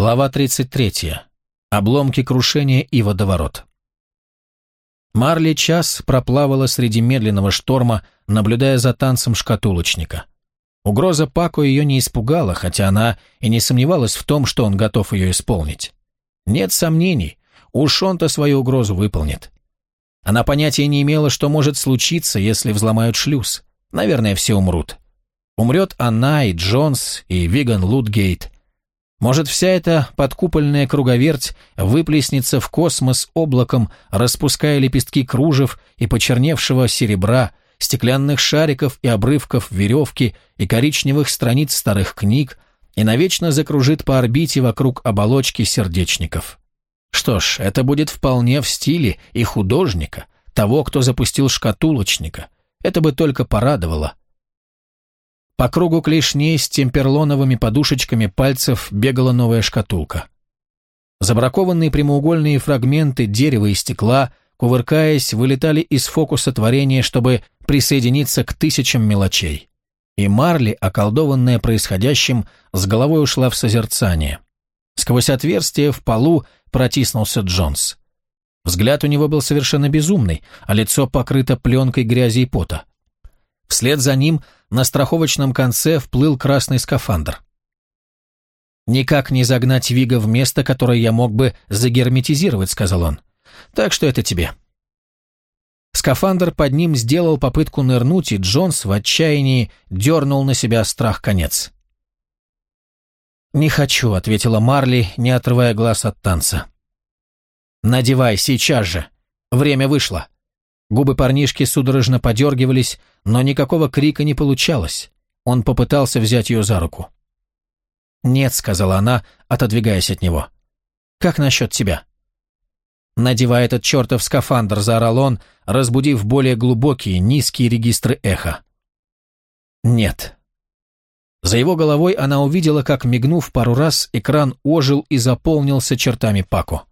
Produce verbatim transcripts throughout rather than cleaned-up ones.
Глава тридцать третья. Обломки крушения и водоворот. Марли час проплавала среди медленного шторма, наблюдая за танцем шкатулочника. Угроза Пако ее не испугала, хотя она и не сомневалась в том, что он готов ее исполнить. Нет сомнений, уж он-то свою угрозу выполнит. Она понятия не имела, что может случиться, если взломают шлюз. Наверное, все умрут. Умрет она и Джонс, и Виган Лутгейт. Может, вся эта подкупольная круговерть выплеснется в космос облаком, распуская лепестки кружев и почерневшего серебра, стеклянных шариков и обрывков веревки и коричневых страниц старых книг, и навечно закружит по орбите вокруг оболочки сердечников. Что ж, это будет вполне в стиле и художника, того, кто запустил шкатулочника. Это бы только порадовало. По кругу клешней с темперлоновыми подушечками пальцев бегала новая шкатулка. Забракованные прямоугольные фрагменты дерева и стекла, кувыркаясь, вылетали из фокуса творения, чтобы присоединиться к тысячам мелочей. И Марли, околдованная происходящим, с головой ушла в созерцание. Сквозь отверстие в полу протиснулся Джонс. Взгляд у него был совершенно безумный, а лицо покрыто пленкой грязи и пота. Вслед за ним на страховочном конце вплыл красный скафандр. «Никак не загнать Вига в место, которое я мог бы загерметизировать», — сказал он. «Так что это тебе». Скафандр под ним сделал попытку нырнуть, и Джонс в отчаянии дернул на себя страх-конец. «Не хочу», — ответила Марли, не отрывая глаз от танца. «Надевай, сейчас же. Время вышло». Губы парнишки судорожно подергивались, но никакого крика не получалось. Он попытался взять ее за руку. «Нет», — сказала она, отодвигаясь от него. «Как насчет тебя?» «Надевай этот чертов скафандр», — заорал он, разбудив более глубокие, низкие регистры эха. «Нет». За его головой она увидела, как, мигнув пару раз, экран ожил и заполнился чертами Пако.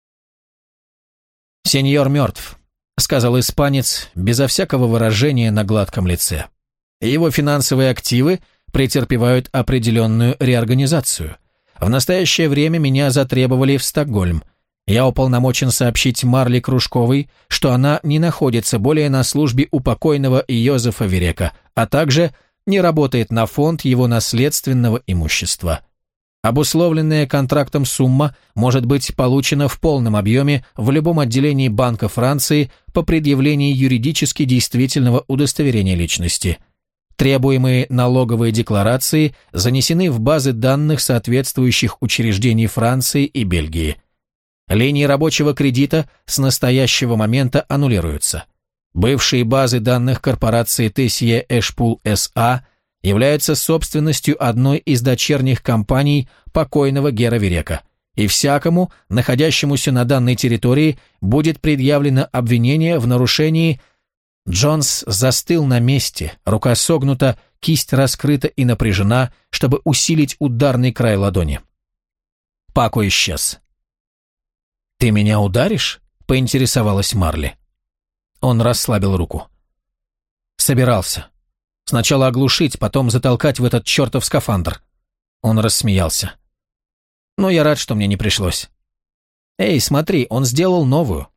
«Сеньор мертв», — сказал испанец, безо всякого выражения на гладком лице. «Его финансовые активы претерпевают определенную реорганизацию. В настоящее время меня затребовали в Стокгольм. Я уполномочен сообщить Марли Кружковой, что она не находится более на службе у покойного Йозефа Верека, а также не работает на фонд его наследственного имущества. Обусловленная контрактом сумма может быть получена в полном объеме в любом отделении Банка Франции по предъявлении юридически действительного удостоверения личности. Требуемые налоговые декларации занесены в базы данных соответствующих учреждений Франции и Бельгии. Линии рабочего кредита с настоящего момента аннулируются. Бывшие базы данных корпорации Тесье Эшпул эс а являются собственностью одной из дочерних компаний покойного Гера Верека, и всякому, находящемуся на данной территории, будет предъявлено обвинение в нарушении. Джонс застыл на месте, рука согнута, кисть раскрыта и напряжена, чтобы усилить ударный край ладони. Пако исчез. «Ты меня ударишь?» — поинтересовалась Марли. Он расслабил руку. «Собирался. Сначала оглушить, потом затолкать в этот чертов скафандр». Он рассмеялся. «Но я рад, что мне не пришлось. Эй, смотри, он сделал новую».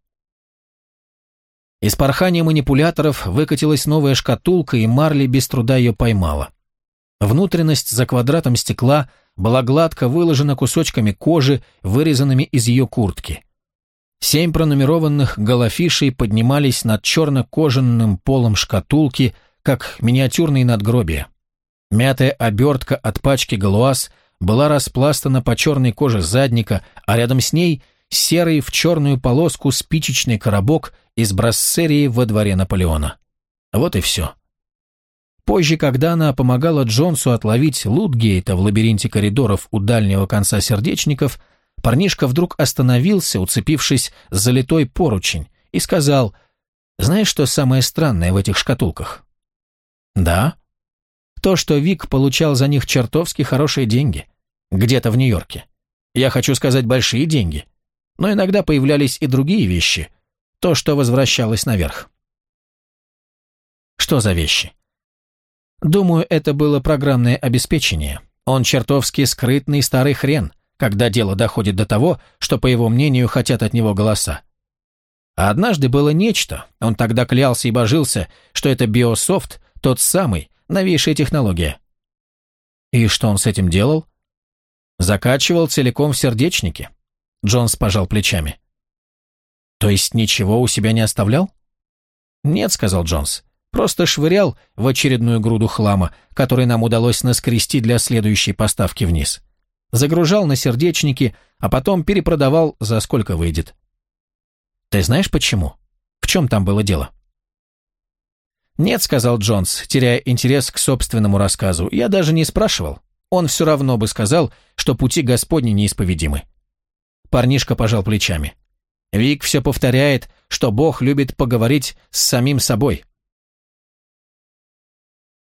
Из порхания манипуляторов выкатилась новая шкатулка, и Марли без труда ее поймала. Внутренность за квадратом стекла была гладко выложена кусочками кожи, вырезанными из ее куртки. Семь пронумерованных голофишей поднимались над черно-кожаным полом шкатулки, как миниатюрные надгробия. Мятая обертка от пачки галуаз была распластана по черной коже задника, а рядом с ней серый в черную полоску спичечный коробок из брассерии во дворе Наполеона. Вот и все. Позже, когда она помогала Джонсу отловить Лутгейта в лабиринте коридоров у дальнего конца сердечников, парнишка вдруг остановился, уцепившись за литой поручень, и сказал: «Знаешь, что самое странное в этих шкатулках?» «Да. То, что Вик получал за них чертовски хорошие деньги. Где-то в Нью-Йорке. Я хочу сказать, большие деньги. Но иногда появлялись и другие вещи. То, что возвращалось наверх». «Что за вещи?» «Думаю, это было программное обеспечение. Он чертовски скрытный старый хрен. когда дело доходит до того, что, по его мнению, хотят от него голоса. А однажды было нечто, он тогда клялся и божился, что это биософт, тот самый, новейшая технология. И что он с этим делал? Закачивал целиком в сердечники. Джонс пожал плечами. То есть ничего у себя не оставлял? Нет, сказал Джонс, просто швырял в очередную груду хлама, который нам удалось наскрести для следующей поставки вниз. Загружал на сердечники, а потом перепродавал за сколько выйдет. Ты знаешь почему? В чем там было дело? Нет, сказал Джонс, теряя интерес к собственному рассказу, я даже не спрашивал. Он все равно бы сказал, что пути Господни неисповедимы. Парнишка пожал плечами. Вик все повторяет, что Бог любит поговорить с самим собой.